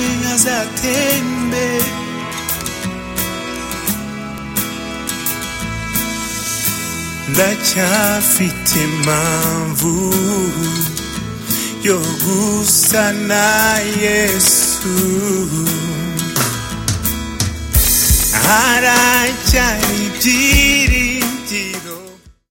nawe azatembe. Ndacyafite impamvu yo gusa na Yesu, haracyari ibyiringiro.